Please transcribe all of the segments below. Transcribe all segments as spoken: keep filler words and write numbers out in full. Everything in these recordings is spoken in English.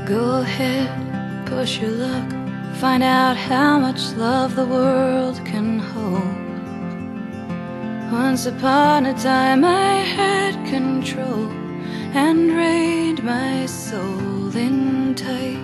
Go ahead, push your luck, find out how much love the world can hold. Once upon a time I had control and reined my soul in tight.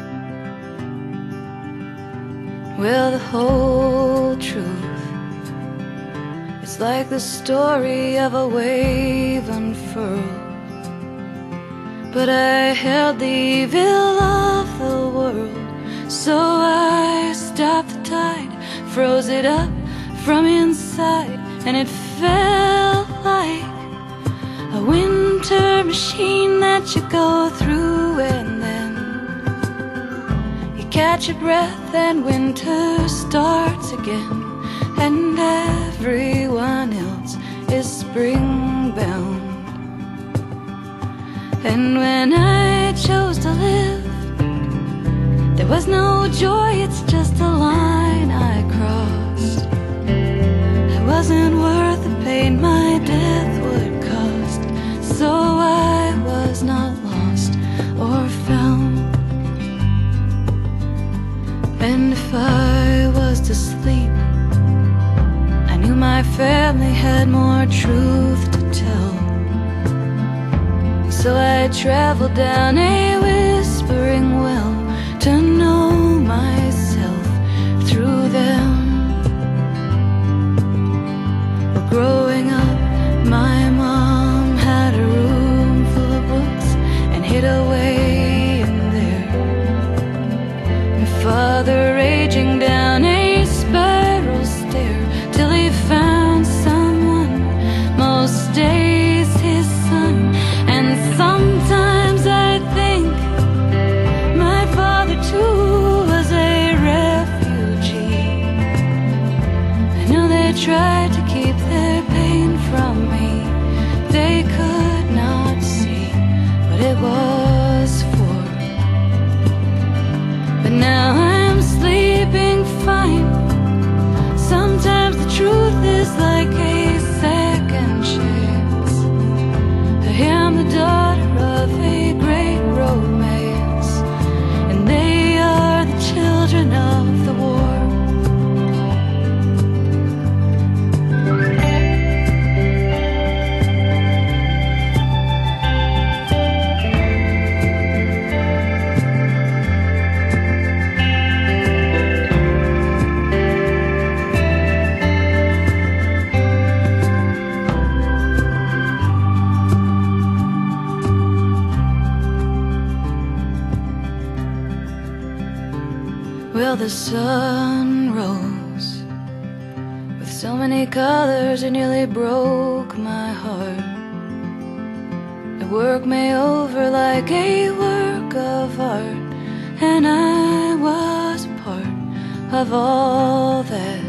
Well, the whole truth, it's like the story of a wave unfurled. But I held the evil of the world, so I stopped the tide, froze it up from inside, and it felt like a winter machine that you go through, and then you catch your breath and winter starts again, and everyone else is spring-bound. And when I chose to live, there was no joy, it's just a line I crossed. I wasn't worth the pain my death would cost, so I was not lost or found. And if I was to sleep, I knew my family had more truth to tell. So I traveled down a whispering well to know myself through them. Well, growing up, my mom had a room full of books and hid away in there. My father raging down a spiral stair till he found someone, most days his son. And sometimes I think my father too was a refugee. I know they tried to keep their pain from me, they could not see what it was for. But now I'm sleeping fine. Sometimes the truth is like a second chance. I am the daughter of a great romance, and they are the children of the war. Well, the sun rose with so many colors it nearly broke my heart. The work me over like a work of art, and I was a part of all that.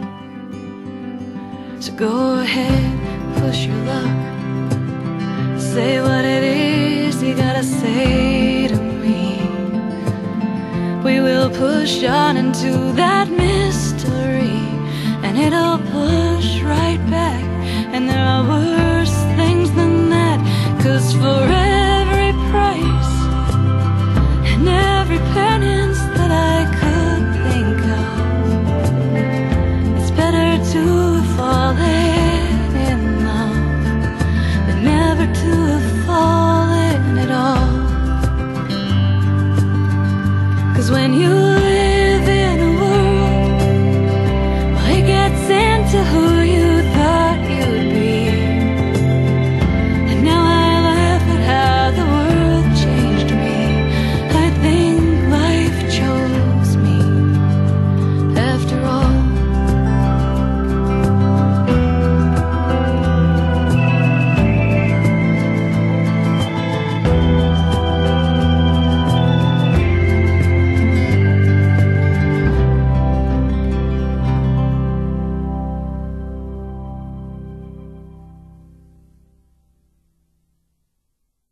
So go ahead, push your luck, say what it is you gotta say to me. We will push on into that mystery, and it'll push right back. And there are worse things than that, 'cause forever